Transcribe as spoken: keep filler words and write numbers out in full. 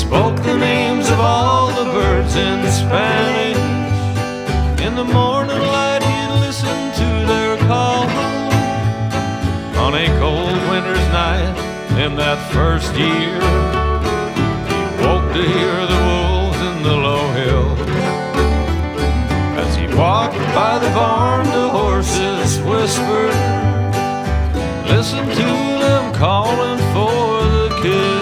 spoke the names of all the birds in Spanish. In the morning light he'd listen to their call. On a cold winter's night in that first year, he woke to hear the wolves in the low hill. As he walked by the barn, the horses whispered, listen to them calling for the kids.